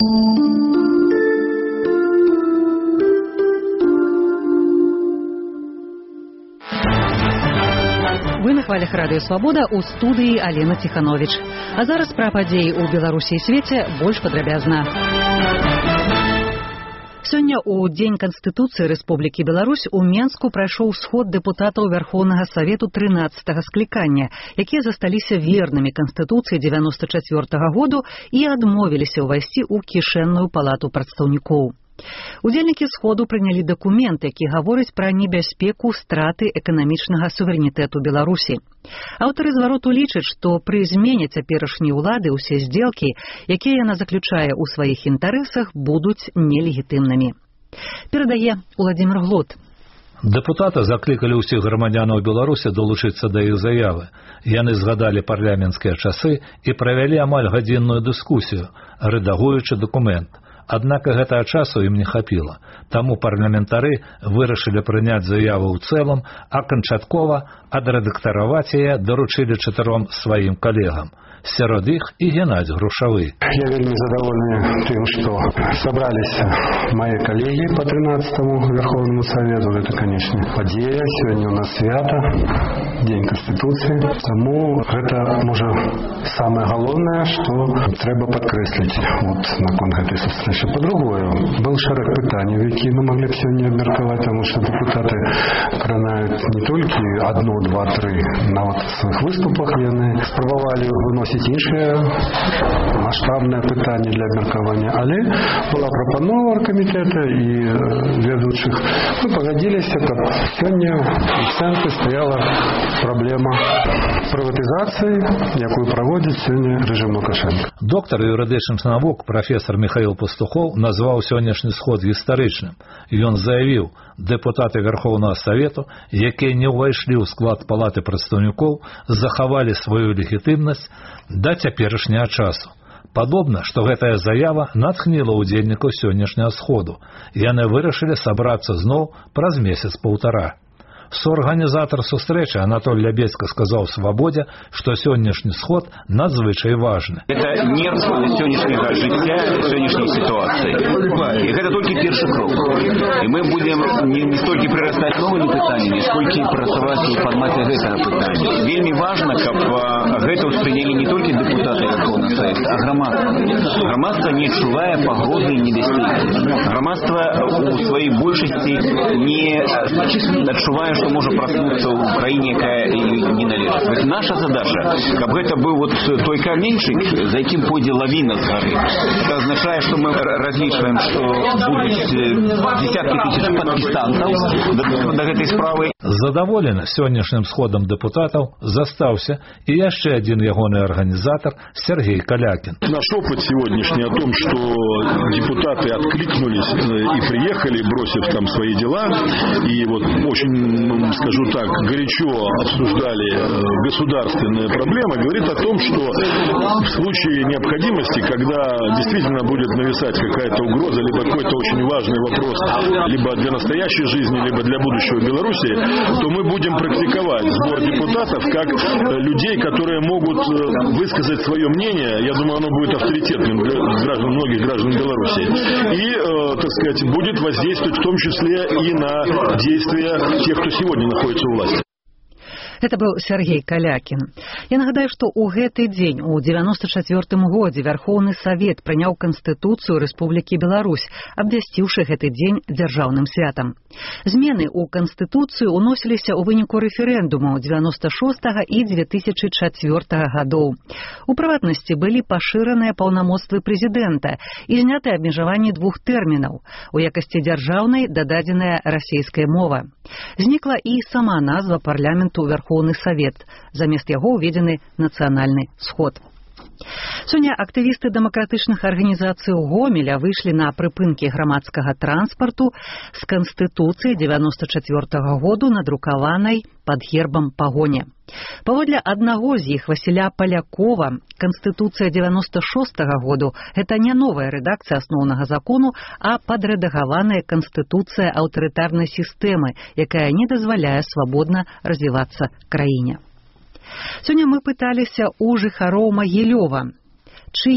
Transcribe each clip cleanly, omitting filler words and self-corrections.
Вы на хвалях радыё «Свабода», у студыі Алена Тиханович. А зараз пра падзеі ў Беларусі і свеце больш падрабязна. Сёння ў Дзень Канстытуцыі Рэспублікі Беларусь у Менску прайшоў сход дэпутатаў Вярхоўнага Савету 13-га склікання, якія засталіся вернымі Канстытуцыі 94-го году і адмовіліся ўвайсці ў кішэнную палату прадстаўнікоў. Удзельнікі сходу прынялі дакумент, які гаворыць пра небяспеку страты эканамічнага суверэнітэту Беларусі. Аўтары звароту лічаць, што пры змене цяперашняй улады ўсе здзелкі, якія яна заключае ў сваіх інтарэсах, будуць нелегітымнымі. Перадае Уладзімір Глот. Дэпутаты заклікалі ўсіх грамадзянаў Беларусі далучыцца да іх заявы. Яны згадалі парламенцкія часы і правялі амаль гадзінную дыскусію, рэдагуючы дакумент. Аднак гэтага часу ім не хапіла. Таму парламентары вырашылі прыняць заяву ў цэлым, а канчаткова адрэдактараваць яе даручылі 4 сваім калегам. Сярод іх і Геннадзь Грушавы. Я вельмі задоволены тем, что собрались мои коллеги по 13-му Верховному Совету. Это, конечно, подея. Сегодня у нас свято, День Конституции. Тому это, может, самое главное, что треба подкреслить вот наконт этой встречи. По-другому, был шераг питаний, які мы могли бы сегодня обмерковать, потому что депутаты кранают не только 1, 2, 3 на вот своих выступах, яны спробовали выносить іншае масштабнае пытанне для абмеркавання, але была прапанова аргкамітэта і ведучых. Мы пагадзіліся, каб сёння у цэнтры стаяла праблема прыватызацыі, якую праводзіць сёння рэжым Лукашенка. Доктар юрыдычных навук прафесор Михаил Пастухов назваў сённяшні сход гістарычным. Ён заявіў, дэпутаты Верховного Совету, якія не ўвайшлі ў склад палаты прадстаўнікоў, захавалі сваю легітымнасць да цяперашняга часу. Падобна, што гэтая заява натхніла ўдзельнікаў сённяшняга сходу. Яны вырашылі сабрацца зноў праз месяц-паўтара. Соорганізатор сустрэчы Анатолий Лябедько сказаў «Свабодзе», што сённяшні сход надзвычай важны. Это нерв сённяшняга жыцця, сённяшняй сітуацыі. І гэта толькі першы крок. І мы будем не столькі прырастаць новымі пытаннямі, сколькі працаваць у фармаце гэтага пытання. Вельмі важна, каб гэта ўспрынялі не толькі дэпутаты Верховнага Савета, а грамадства. Грамадства не адчувае пагрозы і небяспекі. Грамадства у сваёй большасці не адчувае, что может проснуться в Украине, якая не належит. Вот наша задача, как это был вот той каменьчик, за яким пойдет лавина с горы. Это означает, что мы различаем, что будут десятки тысяч пакистанцев до этой справы. Задоволены сённяшнім сходом депутатов застаўся и яшчэ один ягоны организатор Сергей Калякин. Наш опыт сегодняшний о том, что депутаты откликнулись и приехали, бросив там свои дела, и вот очень, скажу так, горячо обсуждали государственные проблемы, говорит о том, что в случае необходимости, когда действительно будет нависать какая-то угроза, либо какой-то очень важный вопрос, либо для настоящей жизни, либо для будущего Беларуси, то мы будем практиковать сбор депутатов как людей, которые могут высказать свое мнение. Я думаю, оно будет авторитетным для многих граждан Беларуси. И, так сказать, будет воздействовать в том числе и на действия тех, кто сегодня находится у власти. Это был Сергей Калякин. Я нагадаю, што ў гэты дзень, у 94-м годзе, Верховны Савет прыняў Канстытуцыю Рэспублікі Беларусь, абвясціўшы гэты дзень дзяржаўным святам. Змены ў Канстытуцыю ўносіліся ў выніку рэферэндумаў 96-го і 2004 гадоў. У прыватнасці былі пашыраныя паўнамоцтвы прэзідэнта і зняты абмежаванні 2 тэрмінаў. У якасці дзяржаўнай дададзеная расейская мова. Знікла і сама назва парламенту Верховны Савет. Замест яго ўведзены нацыянальны сход. Сёння актывісты дэмакратычных арганізацый Гомеля выйшлі на прыпынкі грамадскага транспарту з Канстытуцыі 94-го году, надрукаванай пад гербам пагоня. Паводле аднаго з іх, Васіля Палякова, Канстытуцыя 96-го году – гэта не новая рэдакцыя асноўнага закону, а падрэдагаваная Канстытуцыя аўтарытарнай сістэмы, якая не дазваляе свабодна развівацца краіне. Сёння мы пыталіся у жыхароў Магілёва, чые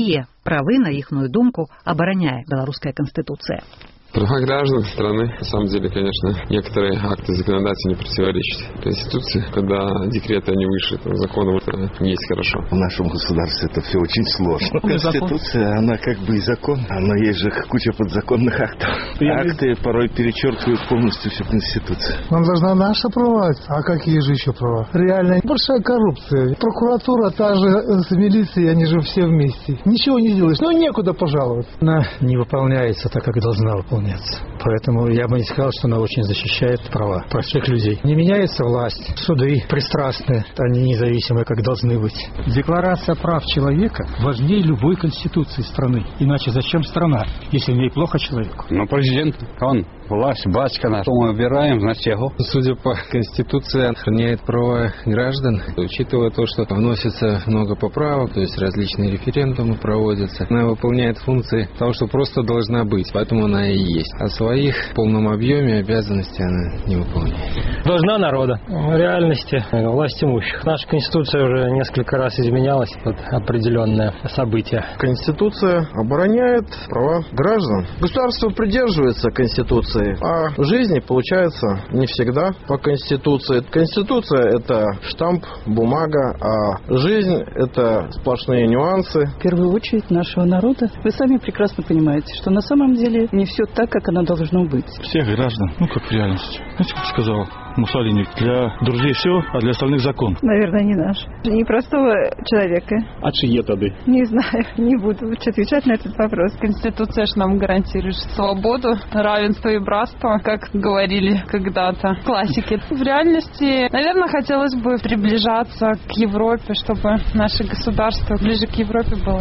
Правы, на іхную думку, абараняе беларуская канстытуцыя. Права граждан страны, на самом деле, конечно, некоторые акты законодательно противоречат Конституции. Когда декреты, они выше закона, это не есть хорошо. В нашем государстве это все очень сложно. Конституция, она как бы и закон, но есть же куча подзаконных актов. Акты порой перечеркивают полностью всю Конституцию. Нам должна наша права, а какие же еще права? Реально большая коррупция. Прокуратура, та же с милицией, они же все вместе. Ничего не делаешь, некуда пожаловать. Она не выполняется так, как должна выполняться. Поэтому я бы не сказал, что она очень защищает права простых людей. Не меняется власть, суды пристрастные, они независимые, как должны быть. Декларация прав человека важнее любой конституции страны. Иначе зачем страна, если в ней плохо человеку? Но президент, он власть, батька наш. Мы выбираем, значит, его. Судя по Конституции, охраняет права граждан, учитывая то, что вносится много поправок, то есть различные референдумы проводятся. Она выполняет функции того, что просто должна быть, поэтому она и есть. А своих в полном объеме обязанностей она не выполняет. Должна народа. В реальности власть имущих. Наша Конституция уже несколько раз изменялась под определенное событие. Конституция обороняет права граждан. Государство придерживается Конституции, а в жизни получается не всегда по Конституции. Конституция – это штамп, бумага, а жизнь – это сплошные нюансы. В первую очередь нашего народа. Вы сами прекрасно понимаете, что на самом деле не все так, как оно должно быть. Всех граждан, как в реальности. Знаете, как сказал Муссолини, для друзей все, а для остальных закон. Наверное, не наш. Не простого человека. А чьи тады? Не знаю, не буду лучше отвечать на этот вопрос. Конституция же нам гарантирует свободу, равенство и братство, как говорили когда-то классики. В реальности, наверное, хотелось бы приближаться к Европе, чтобы наше государство ближе к Европе было.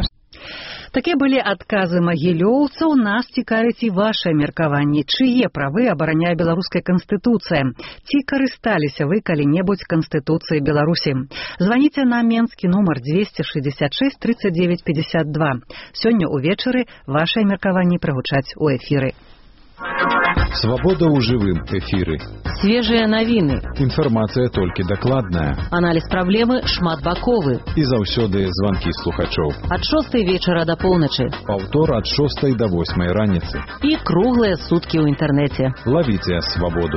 Такія былі адказы магілёўцаў. Нас цікавіць і вашае меркаванне. Чые правы абараняе беларуская канстытуцыя? Ці карысталіся вы калі-небудзь канстытуцыяй Беларусі? Званіце на менскі нумар 266 39 52. Сёння ўвечары вашае меркаванне прагучаць у эфіры. Свобода ў жывым эфіры. Свежыя навіны. Інфармацыя толькі дакладная. Аналіз праблемы шматбаковы. І заўсёды званкі слухачоў. Ад 6 вечара да поўначы. Паўтор ад 6 да 8 раніцы. І круглыя суткі ў інтэрнэце. Лавіце свабоду.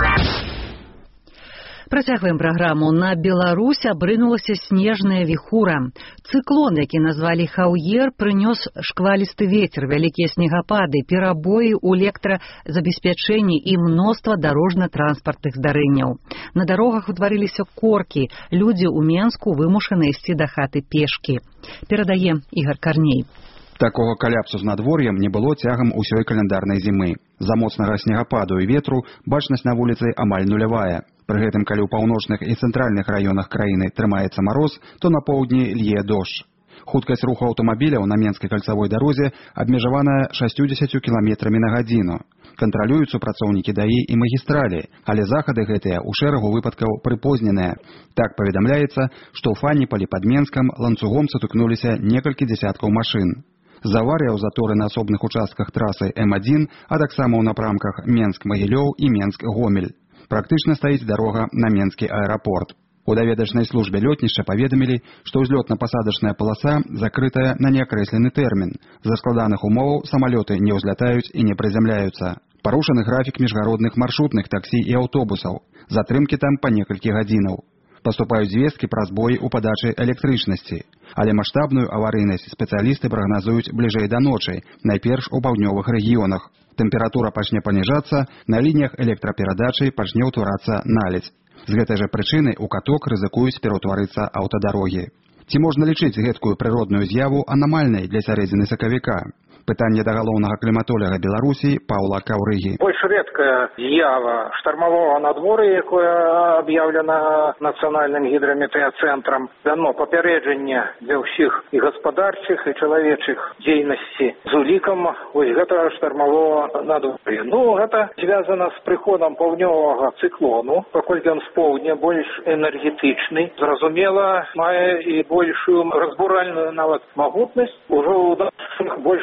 Працягваем праграму. На Беларусь абрынулася снежная віхура. Цыклон, які назвалі Хаўер, прынёс шквалісты вецер, вялікія снегапады, перабоі ў электразабеспячэнні і мноства дарожна-транспартных здарэнняў. На дарогах утварыліся коркі. Людзі ў Менску вымушаны ісці да хаты пешкі. Перадае Ігор Карней. Такога каляпсу з надвор'ем не было цягам усёй календарнай зімы. За моцнага снегападу і ветру бачнасць на вуліцы амаль нулявая. Пры гэтым, калі ў паўночных і цэнтральных раёнах краіны трымаецца мароз, то на поўдні лье дождж. Хуткасць руху аўтамабіляў на Менскай кальцавой дарозе абмежаваная 60 км на гадзіну. Кантралююць супрацоўнікі ДАІ і магістралі, але захады гэтыя ў шэрагу выпадкаў прыпозненыя. Так паведамляецца, што ў Фанніполі пад Менскам ланцугом сутыкнуліся некалькі дзясяткаў машын. З аварыяў заторы на асобных участках трасы М1, а таксама ў напрамках Менск-Магілёў і Менск-Гомель. Практычна стаіць дарога на Менскі аэрапорт. У даведачнай службе лётнішча паведамілі, што ўзлётна-пасадачная паласа закрытая на неакрэслены тэрмін. З-за складаных умоваў самалёты не ўзлятаюць і не прызямляюцца. Парушаны графік міжгародных маршрутных таксі і аўтобусаў. Затрымкі там па некалькі гадзінаў. Паступаюць звесткі пра збоі ў падачы электрычнасці. Але маштабную аварыйнасць спецыялісты прагназуюць бліжэй да ночы, найперш у паўднёвых рэгіёнах. Тэмпература пачне паніжацца, на лініях электраперадачы пачне ўтварацца наледзь. З гэтай жа прычыны ў каток рызыкуюць пераўтварыцца аўтадарогі. Ці можна лічыць гэткую прыродную з'яву анамальнай для сярэдзіны сакавіка? Пытанне да галоўнага кліматоляга Беларусі Паўла Каўрыгі. Больш рэдкая з'ява штармавога надвор'я, якое аб'яўлена Нацыянальным гідраметэацэнтрам, дано папярэджанне для ўсіх і гаспадарчых, і чалавечых дзейнасці з улікам вось гэтага штармавога надвор'я. Гэта звязана з прыходам паўднёвага цыклону, паколькі ён з поўдня больш энергетычны, зразумела, мае і большую разбуральную нават магутнасць, ужо ў нашых больш высокіх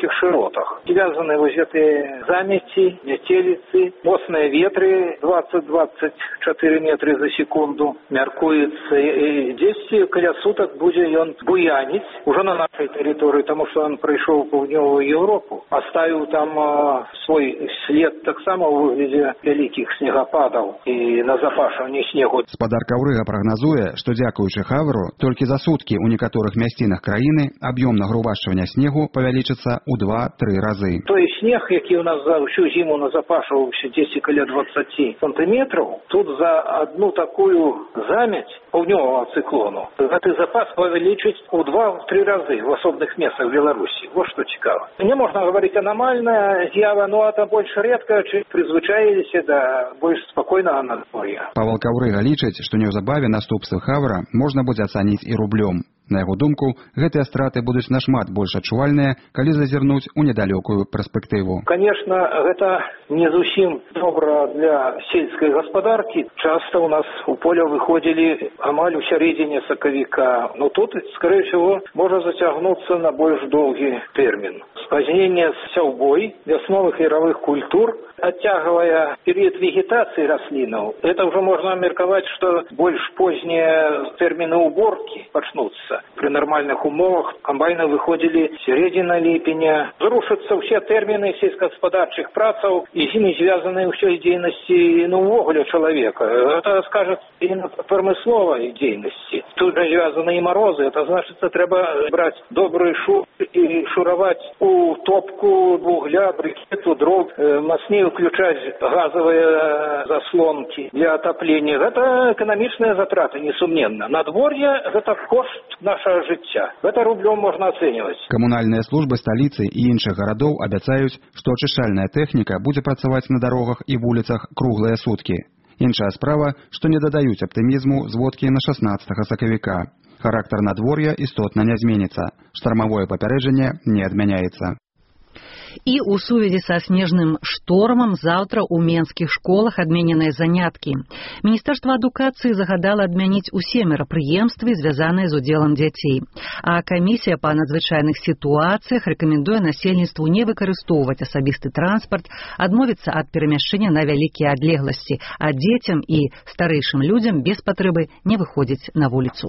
высоких широтах. Связаны вот эти замети, метелицы, мощные ветры 20-24 метра за секунду мяркуется. И здесь около суток будет он буянить уже на нашей территории, потому что он пришел в Паўднёвую Европу, оставил там свой след так само в выгляде великих снегопадов и назапашивания снегу. Спадар Каўрыга прагназуе, што дзякуючы хавру толькі за суткі ў некаторых мясцінах краіны аб'ём нагрувашчвання снегу павялічыцца ў 2-3 разы. Той снег, який у нас за всю зиму назапашивался 10 или 20 сантиметров, тут за одну такую замять паўднёвого циклону этот запас павялічыць у 2-3 разы в особных местах Беларуси. Вот что цікаво. Не можно говорить аномальная з'ява, но это больше редко, чым призвычаились до больш спокойного надворья. Павел Каўрыга лічыць, што неўзабаве наступствы хавра можна будзе ацаніць і рублём. На яго думку, гэтыя страты будуць нашмат больш адчувальныя, калі зазірнуць у недалёкую перспектыву. Конечно, гэта не зусім добра для сельскай гаспадаркі. Часто у нас у поля выходили амаль у сярэдзіне сакавіка. Но тут, скорее всего, можа зацягнуцца на больш доўгі тэрмін. Спазнение с сяўбой вясновых яровых культур, оттягивая период вегетации раслинов, это уже можно мерковать, что больше поздние термины уборки начнутся. При нормальных умовах комбайны выходили середина липеня. Зрушатся все термины сельскохозяйственных працаў и с ними связанные все деятельности увогуле человека. Это скажет именно промысловой деятельности. Тут же связаны и морозы. Это значит, что треба брать добрый шур и шуровать у топку, угля, брикету, дров, маснее включать газовые заслонки для отопления. Это экономичные затраты, несомненно. Надворье – это кошт нашего жыцця. Это рублем можно оценивать. Камунальныя службы сталіцы і іншых гарадоў абяцаюць, што ачышчальная тэхніка будзе працаваць на дарогах і вуліцах круглыя суткі. Іншая справа, што не дадаюць аптымізму зводкі на 16 сакавіка. Характар надвор'я істотна не зменіцца. Штармавое папярэджанне не адмяняецца. І ў сувязі са снежным штормам заўтра ў менскіх школах адмененыя заняткі. Міністэрства адукацыі загадала адмяніць усе мерапрыемствы, звязаныя з удзелам дзяцей. А камісія па надзвычайных сітуацыях рэкамендуе насельніцтву не выкарыстоўваць асабісты транспарт, адмовіцца ад перамяшчэння на вялікія адлегласці, а дзецям і старэйшым людзям без патрэбы не выходзіць на вуліцу.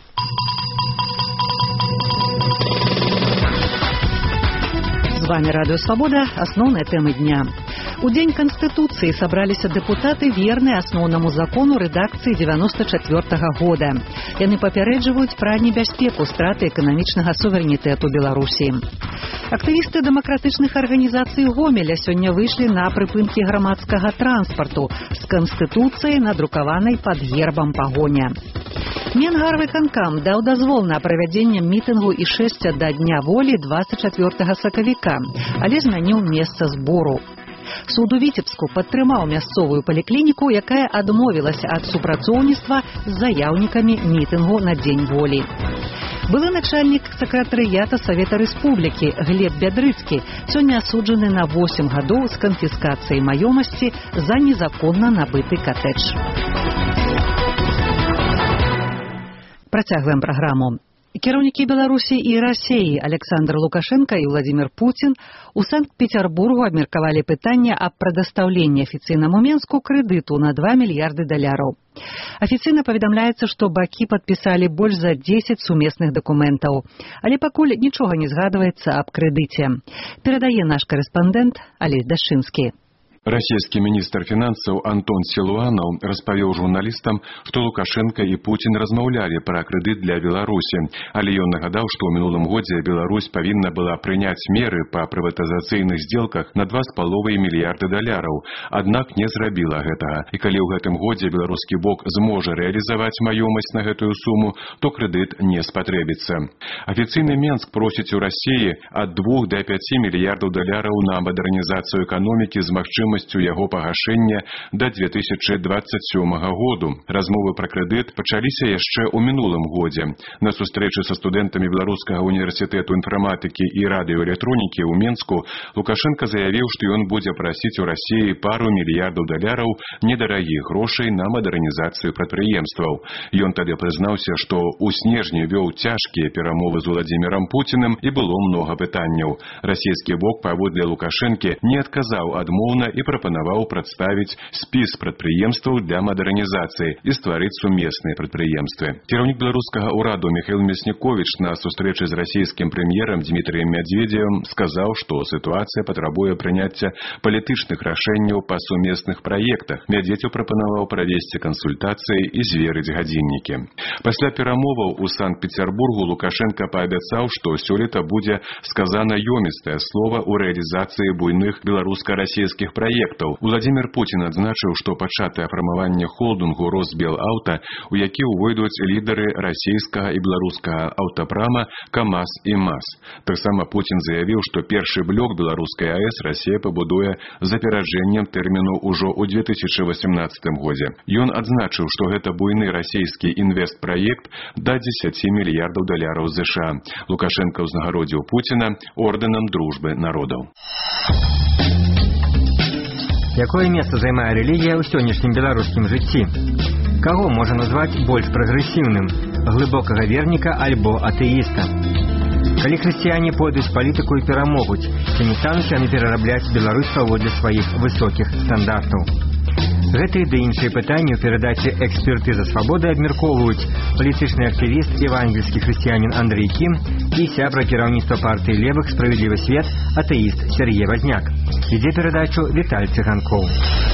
С вами Радио Свобода. Основные темы дня. У День Конституции собрались депутаты, верные основному закону редакции 94-го года. Яны папярэджваюць пра небяспеку страты эканамічнага суверэнітэту Беларусі. Актывісты дэмакратычных арганізацый Гомеля сёння выйшлі на прыпынкі грамадскага транспарту з Канстытуцыяй, надрукаванай пад гербам пагоня. Менгарвыканкам даў дазвол на правядзенне мітынгу і шэсця да Дня волі 24 сакавіка, але змяніў месца збору. Суд у Віцебску падтрымаў мясцовую паліклініку, якая адмовілася ад супрацоўніцтва з заяўнікамі мітынгу на Дзень волі. Былы начальнік сакратарыята Савета Рэспублікі Глеб Бядрыцкі сёння асуджаны на 8 гадоў з канфіскацыяй маёмасці за незаконна набыты катэдж. Працягваем праграму. Кіраўнікі Беларусі і Расіі Александр Лукашенко і Владимир Путин у Санкт-Петербургу абмеркавалі пытанне аб прадастаўленні афіцыйнаму Менску крэдыту на $2 мільярды. Афіцыйна паведамляецца, што бакі падпісалі больш за 10 сумесных дакументаў, але пакуль нічога не згадваецца аб крэдыце. Перадае наш корэспандэнт Алесь Дашчынскі. Расійскі міністр фінансаў Антон Сілуанаў распавёў журналістам, што Лукашенко і Путін размаўлялі пра крэдыт для Беларусі, але ён нагадаў, што ў мінулым годзе Беларусь павінна была прыняць меры па прыватызацыйных здзелках на $2,5 мільярды, аднак не зрабіла гэтага. І калі ў гэтым годзе беларускі бок зможа рэалізаваць маёмасць на гэтую суму, то крэдыт не спатрэбіцца. Афіцыйны Менск просіць у Расіі ад $2 до $5 мільярдаў на мадэрнізацыю эканомікі з магчымасцю магчымасцю яго пагашэння да 2027 году. Размовы пра крэдыт пачаліся яшчэ ў мінулым годзе. На сустрэчы са студэнтамі Беларускага універсітэту інфарматыкі і радыёэлектронікі ў Менску Лукашенко заявіў, што ён будзе прасіць у Расіі пару мільярдаў даляраў недарагіх грошай на мадэрнізацыю прадпрыемстваў. Ён тады прызнаўся, што ў снежні вёў цяжкія перамовы з Владзімірам Пуціным і было многа пытанняў. Расійскі бок, паводле Лукашэнкі, не адказаў адмоўна і прапанаваў прадставіць спіс прадпрыемстваў для мадэрнізацыі і стварыць сумесныя прадпрыемствы. Кіраўнік беларускага ўраду Міхаіл Мясніковіч на сустрэчы з расійскім прэм'ерам Дмітрыем Мядзведзевым сказаў, што сітуацыя патрабуе прыняцця палітычных рашэнняў па сумесных праектах. Мядзведзеў прапанаваў правесці кансультацыі і зверыць гадзіннікі. Пасля перамоваў у Санкт-Петербургу Лукашенко паабяцаў, што сёлета будзе сказана ёмістае слова ў рэалізацыі буйных беларуска-расійскіх праектаў. Владзімір Пуцін адзначыў, што пачатае фармаванне холдынгу «Росбелаўта», у які ўвойдуць лідары расійскага і беларускага аўтапрама КамАЗ і МАЗ. Таксама Пуцін заявіў, што першы блок беларускай АЭС Расія пабудуе з апераджэннем тэрміну ўжо ў 2018 годзе. Ён адзначыў, што гэта буйны расійскі інвестпраект да 10 мільярдаў даляраў США. Лукашенко ўзнагародзіў Пуціна ордэнам дружбы народаў. Якое месца займае рэлігія ў сённяшнім беларускім жыцці? Каго можа назваць больш прагрэсіўным? Глыбокага верніка альбо атэіста? Калі хрысціяне пойдуць палітыку і перамогуць, ці не стануць яны перарабляць Беларусь паводле сваіх высокіх стандартаў? Гэтыя ды іншыя пытанні ў перадачы «Экспертыза свабоды» абмяркоўваюць палітычны актывіст евангельскі хрысціянін Андрэй Кім і сябра кіраўніцтва партыі левых «Справядлівы свет» атэіст Сергей Возняк. Ідзе перадачу Віталь Цыганкоў.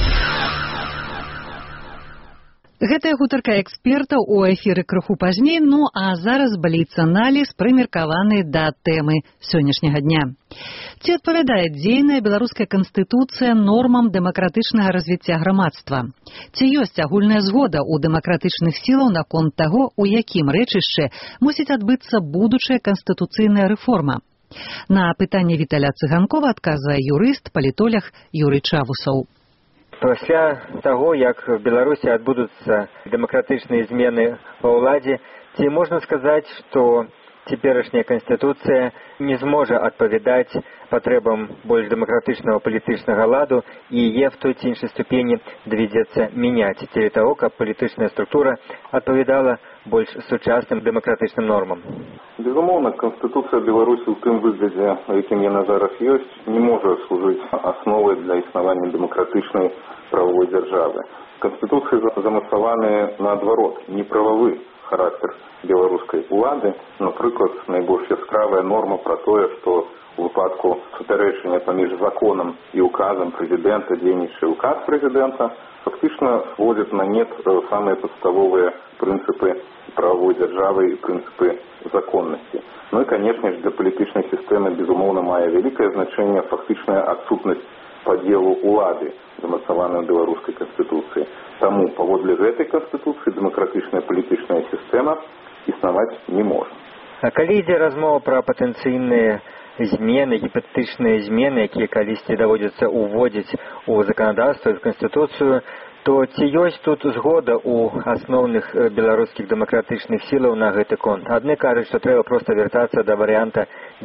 Гэтая гутарка экспертаў у эфіры крыху пазней, ну а зараз бліц-аналіз прымеркаваны да тэмы сённяшняга дня. Ці адпавядае дзейная беларуская канстытуцыя нормам дэмакратычнага развіцця грамадства? Ці ёсць агульная згода ў дэмакратычных сілаў наконт таго, у якім рэчышчы мусіць адбыцца будучая канстытуцыйная рэформа? На пытанне Віталя Цыганкова адказвае юрыст, палітолог Юрый Чавусаў. Пасля таго, як в Беларусі адбудуцца дэмакратычныя змены ва ўладзе, ці можна сказаць, што цяперашняя канстытуцыя не зможа адпавядаць патрэбам больш дэмакратычнага палітычнага ладу і яе в той ці іншай ступені давядзецца мяняць дзеля таго, каб палітычная структура адпавядала больш сучасным дэмакратычным нормам. Безумоўна, Канстытуцыя Беларусі ў тым выглядзе, якім яна зараз ёсць, не можа служыць асновай для існавання дэмакратычнай правовой дзяржавы. Канстытуцыі замацаваны наадварот, неправавы характар беларускай улады. Напрыклад, найбольш яскравая норма пра тое, што у выпадку супярэчання паміж законам і указам прэзідэнта дзейнічае указ прэзідэнта, фактычна сводзяць на нет самыя падставовыя прынцыпы правовой дзяржавы і прынцыпы законнасці. Ну і, канешне ж, для палітычнай сістэмы, безумоўна, мае вялікае значэнне фактычная адсутнасць падзелу ўлады, замацаваная ў беларускай канстытуцыі. Таму паводле гэтай канстытуцыі дэмакратычная палітычная сістэма існаваць не можа. А калі ідзе размова пра патэнцыйныя змены, гіпатэтычныя змены, якія калісьці даводзіцца ўводзіць у заканадаўства і в канстытуцыю, то ці ёсць тут згода ў асноўных беларускіх дэмакратычных сілаў на гэты конт? Адны кажуць, што трэба проста вяртацца да варыянта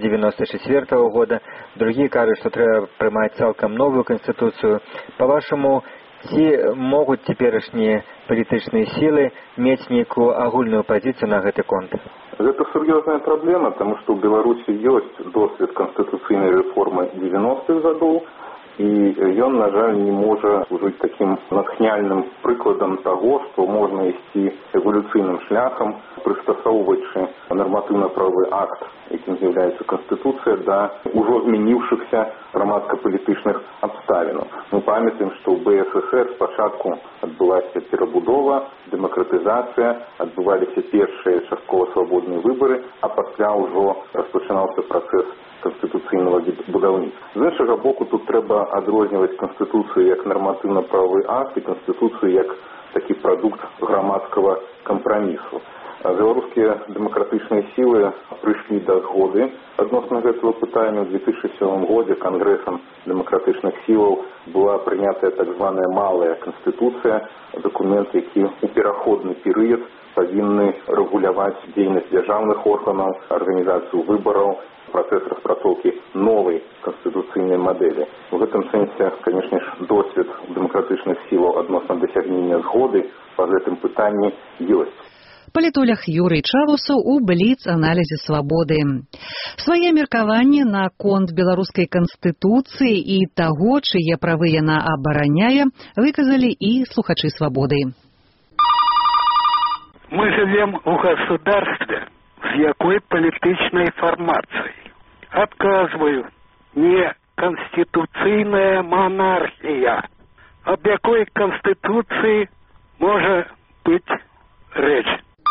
94-го года, другія кажуць, што трэба прымаць цалкам новую канстытуцыю. Па-вашаму, ці могуць цяперашнія палітычныя сілы мець нейкую агульную пазіцыю на гэты конт? Гэта сур'ёзная праблема, таму што ў Беларусі ёсць досвед канстытуцыйнай рэформы 90-х гадоў, і ён, на жаль, не можа служыць такім натхняльным прыкладам таго, што можна ісці эвалюцыйным шляхам, прыстасоўваючы нарматыўна-правовы акт, якім з'яўляецца Канстытуцыя, да ўжо змяніўшыхся грамадска-палітычных абставінаў. Мы памятаем, што ў БССР спачатку адбылася перабудова, дэмакратызацыя, адбываліся першыя часткова свабодныя выбары, а пасля ўжо распачынаўся працэс канстытуцыйнага будаўніцтва. З іншага боку, тут трэба адрозніваць Канстытуцыю як нарматыўна-правовы акт і Канстытуцыю як такі прадукт грамадскага кампрамісу. Беларускія дэмакратычныя сілы прыйшлі да згоды адносна гэтага пытання. У 2007 годзе Кангрэсам дэмакратычных сілаў была прынятая так званая малая канстытуцыя, дакумент, які у пераходны перыяд павінны рэгуляваць дзейнасць дзяржаўных органаў, арганізацыю выбараў, працэс распрацоўкі новай канстытуцыйнай мадэлі. У гэтым сэнсе, канешне ж, досвед дэмакратычных сілаў адносна дасягнення згоды па гэтым пытанні ёсць. Палітолог Юрый Чавусаў у бліц-аналізе «Свабоды». Свае меркаванні наконт беларускай канстытуцыі і таго, чые правы яна абараняе, выказалі і слухачы «Свабоды». Мы живем в государстве с якой политичной формацией? Отказываю, не конституційная монархія. Об якой конституції може бути речь?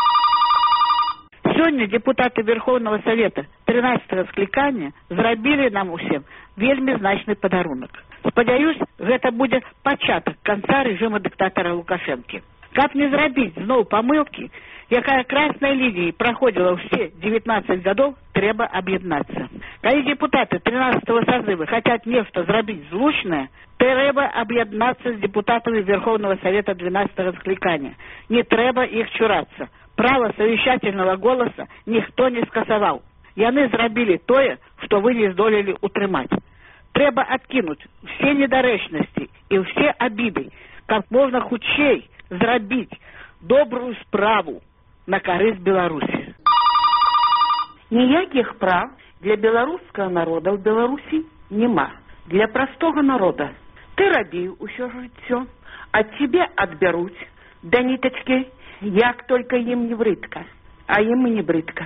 Сёння депутаты Верховного Совета 13-го скликання зрабілі нам усім вельмі значны падарунак. Спадзяюсь, гэта будзе пачатак канца рэжыма дыктатара Лукашэнкі. Каб не зрабіць зноў памылкі, якая красной линией проходила все 19 годов, трэба объединяться. Когда депутаты 13-го созыва хотят нечто зрабіць злучное, трэба объединяться с депутатами Верховного Совета 12-го скликания. Не трэба их чураться. Право совещательного голоса никто не скасовал. Яны зрабілі тое, что вы не здолелі утрымаць. Трэба откинуть все недоречности и все обиды, как можно хутчэй зрабіць добрую справу на карысць Беларусі. Ніякіх прав для беларускага народа ў Беларусі няма. Для простога народа ты рабіў усё жыццё, ад цябе адбяруць да нітачкі, як только ім не брыдка, а ім і не брыдка.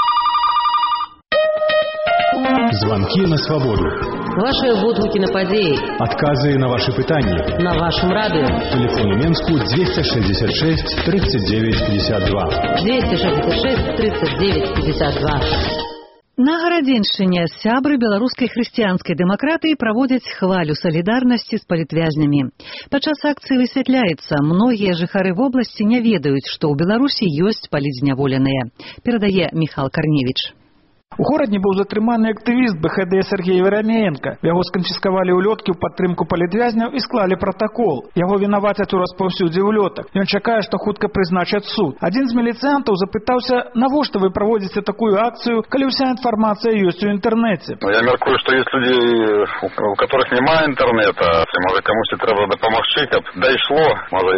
Звонки на свободу. Ваши водгуки на подеи. Отказы на ваши пытания. На вашем радио. Телефон у Менску 266 39 52. 266 39 52. На Гарадзеншчыне сябры беларускай хрысціянскай дэмакратыі праводзяць хвалю салідарнасці з палітвязнямі. Падчас акцыі высвятляецца, многія жыхары вобласці не ведаюць, што ў Беларусі ёсць палітзняволеныя. Перадае Міхал Карневіч. У горадні быў затрыманы актывіст БХД Сергей Верамеенко. Яго сканфіскавалі ўлёткі ў падтрымку палітвязняў і склалі пратакол. Яго вінавацяць у распаўсюдзе ўлётак. Ён чакае, што хутка прызначаць суд. Адзін з міліцыянтаў запытаўся, навошта вы праводзіце такую акцыю, калі ўся інфармацыя ёсць у інтэрнэце. Я мяркую, што ёсць людзі, у которых няма інтэрнета. Можа, камусьці трэба дапамагчы, каб дайшло, можа,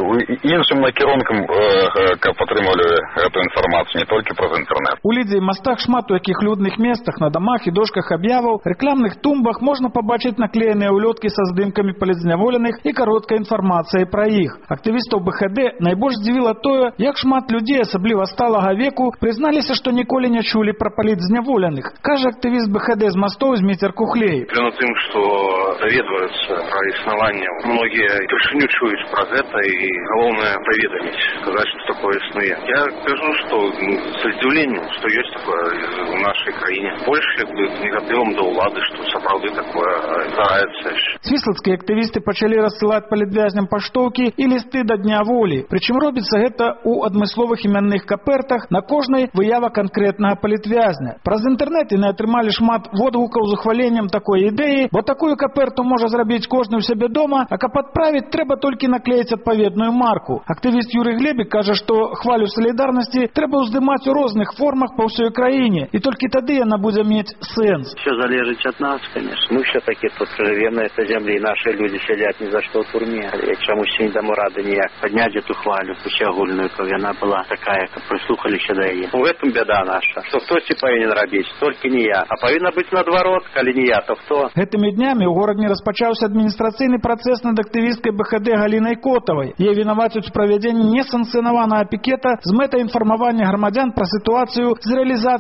і іншым накірункам, каб атрымалі гэту інфармацыю, не толькі праз інтэрнэт. У Лідзе і Мастах шмат у якіх людных местах, на домах і дошках аб'яваў, рекламных тумбах можна пабачыць наклееныя ўлёткі са здымкамі палітзняволеных і кароткай інфармацыяй пра іх. Актывістаў БХД найбольш здзівіла тое, як шмат людзей, асабліва сталага веку, прызналіся, што ніколі не чулі пра палітзняволеных. Кажа актывіст БХД з Мастоў Зміцер Кухлей. Дело тым, што даведваюцца пра існаванне. Многія упершыню чуюць пра гэта і галоўнае паведаміць, сказаць, што такое існуе. Я кажу, што з здзіўленнем, што ёсць такое в нашей краіне. Больш як бы негатывам да ўлады, што сапраўды такое здараецца. Свіслацкія актывісты пачалі рассылаць палітвязням паштоўкі і лісты да Дня волі. Прычым робіцца гэта ў адмысловых імянных капертах, на кожнай выява канкрэтнага палітвязня. Праз інтэрнэт яны атрымалі шмат водгукаў з ухваленнем такой ідэі, бо такую каперту можа зрабіць кожны ў сябе дома, а каб адправіць, трэба толькі наклеіць адпаведную марку. Актывіст Юрый Глебік кажа, што хвалю салідарнасці трэба ўздымаць у розных формах па ўсёй краіне. И только тогда она будет иметь сенс. Все залежит от нас, конечно. Мы все-таки тут живем на этой земле, и наши люди сидят ни за что в турме. Я чомусь не дамо рады ніяк поднять эту хвалю, пусть огульную, как она была такая, как прислухались сюда и в этом беда наша, что кто повинен робить, только не я. А повинно быть наоборот, коли не я, то кто? Этими днями у города распочался административный процесс над активисткой БХД Галиной Котовой. Ей виноватят в проведении несанкционованного пикета с метой информования громадян про ситуацию с реализацией домов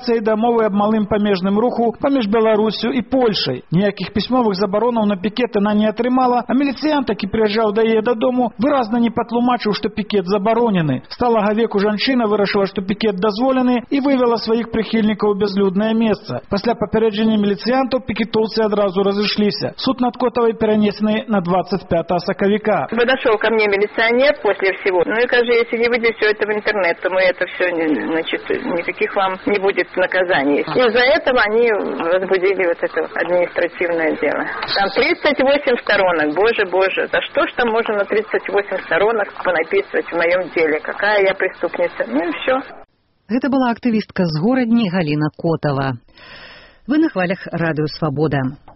размовы аб малым памежным руху паміж Беларусью і Польшай. Ніякіх пісьмовых забаронаў на пікет яна не атрымала, а міліцыянт, які прыязджаў да яе дадому, выразна не патлумачыў, што пікет забаронены. Сталага веку жанчына вырашыла, што пікет дазволены і вывела сваіх прыхільнікаў у бязлюднае месца. Пасля папярэджання міліцыянтаў пікетоўцы адразу разышліся. Суд над Котовай перенесены на 25 сакавіка. Подошел ко мне милиционер после всего. Ну и скажи, если не выйдет все это в интернет, то мы это все, значит, никаких вам не будет наказаний. Из-за этого они возбудили вот это административное дело. Там 38 сторонок. Боже, за что ж там можно на 38 сторонок понаписывать в моем деле? Какая я преступница? Ну и все. Гэта была актывістка з горадні Галіна Котова. Вы на хвалях радыё «Свабода».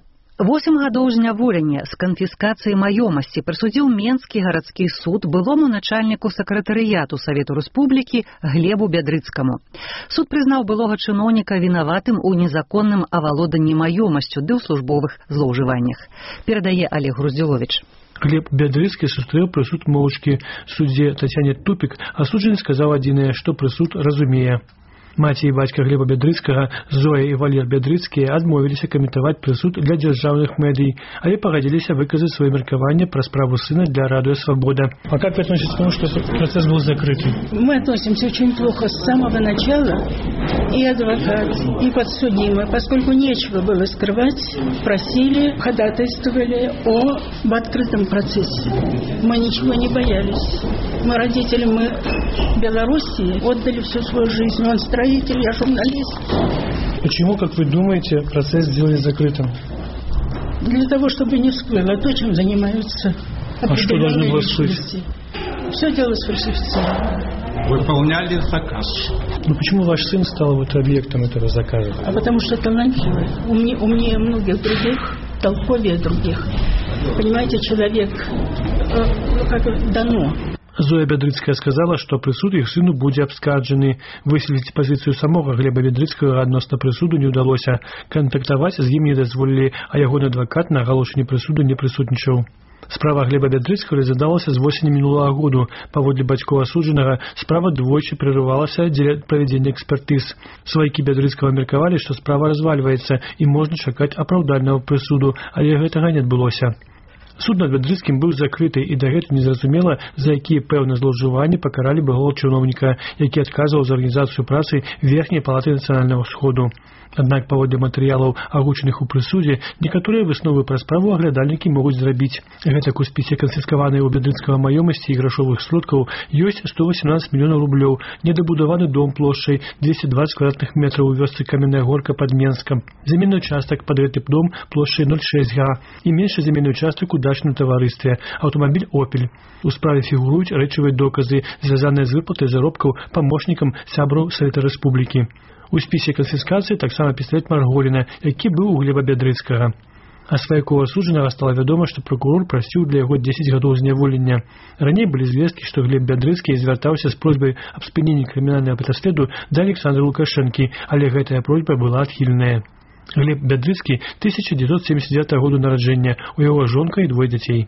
8 гадоў зняволення з канфіскацыяй маёмасці прысудзіў Менскі гарадскі суд былому начальніку сакратарыяту Савету Рэспублікі Глебу Бядрыцкаму. Суд прызнаў былога чыноўніка вінаватым у незаконным авалоданні маёмасцю ды ў службовых злоўжываннях. Перадае Олег Груздзіловіч. Глеб Бядрыцкі сустрэў прысуд моўчкі. Суддзе Тацяне Тупік асуджаны сказаў адзінае, што прысуд разумее. Маці і бацька Глеба Бядрыцкага, Зоя і Валер Бядрыцкія адмовіліся каментаваць прысуд для дзяржаўных медый, але пагадзіліся выказаць сваё меркаванне пра справу сына для радыё «Свобода». А как вы относитесь к тому, что процесс был закрытый? Мы относимся очень плохо с самого начала. И адвокат, и подсудимый, поскольку нечего было скрывать, просили, ходатайствовали об открытом процессе. Мы ничего не боялись. Мы родители, мы Белоруссии отдали всю свою жизнь. Он строитель, я журналист. Почему, как вы думаете, процесс сделали закрытым? Для того, чтобы не всплыло то, чем занимаются определенные личности. Все дело сфальсифицировано. Выполняли заказ. Но почему ваш сын стал вот объектом этого заказа? А потому что талантливый, умнее многих других, толковее других. Понимаете, человек как дано. Зоя Бядрыцкая сказала, што прысуд іх сыну будзе абскарджаны. Выселіць пазіцыю самога Глеба Бядрыцкага адносна прысуду не ўдалося. Кантактаваць з ім не дазволілі, а ягоны адвакат на агалошанні прысуду не прысутнічаў. Справа Глеба Бядрыцкага разглядалася з восені мінулага году. Паводле бацькоў асуджанага, справа двойчы прерывалася дзеля правядзення экспертыз. Сваякі Бядрыцкага меркавалі, што справа развальваецца і можна чакаць апраўдальнага прысуду, але гэтага не адбылося. Суд над Бядрыцкім быў закрыты і дагэтуль незразумела, за якія пэўныя злоўжыванні пакаралі былога чыноўніка, які адказваў за арганізацыю працы Верхняй палаты нацыянальнага ўсходу. Аднак паводле матэрыялаў, агучаных у прысудзе, некаторыя высновы пра справу аглядальнікі могуць зрабіць. Гэтак у спісе канфіскаванай у Бядрыцкага маёмасці і грашовых сродкаў ёсць 118 мільёнаў рублёў, недабудаваны дом плошчай 220 квадратных метраў у вёсцы Каменная Горка пад Менскам, земельны участак пад гэты дом плошчай 0,6 га і меншы земельны участак у дачным таварыстве, аўтамабіль «Опель». У справе фігуруюць рэчавыя доказы, звязаныя з выплатай заробкаў памочнікам сябраў Савета Рэспублікі. У спісе канфіскацыі таксама пісталет Марголіна, які быў у Глеба Бядрыцкага. А сваяку асуджанага стала вядома, што пракурор прасіў для яго 10 гадоў зняволення. Раней былі звесткі, што Глеб Бядрыцкі звяртаўся з просьбай аб спыненні крымінальнага праследу да Александра Лукашэнкі, але гэтая просьба была адхіленая. Глеб Бядрыцкі 1979 году нараджэння, у яго жонка і двое дзяцей.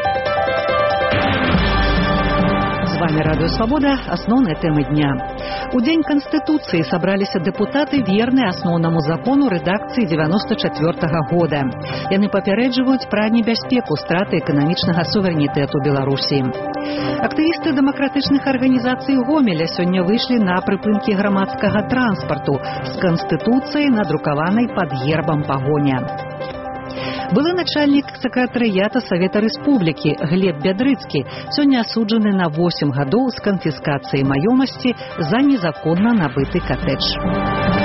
С вами Радио Свобода. Основные темы дня. У День Конституции собрались депутаты, верные основному закону редакции 94-го года. Яны папярэджваюць пра небяспеку страты эканамічнага суверэнітэту Беларусі. Актывісты дэмакратычных арганізацый Гомеля сёння выйшлі на прыпынкі грамадскага транспарту з Конституцыяй, надрукаванай пад гербам пагоня. Былы начальник сакратарыята Савета Рэспублікі Глеб Бядрыцкі сёння асуджаны на 8 гадоў з канфіскацыяй маёмасці за незаконна набыты катэдж.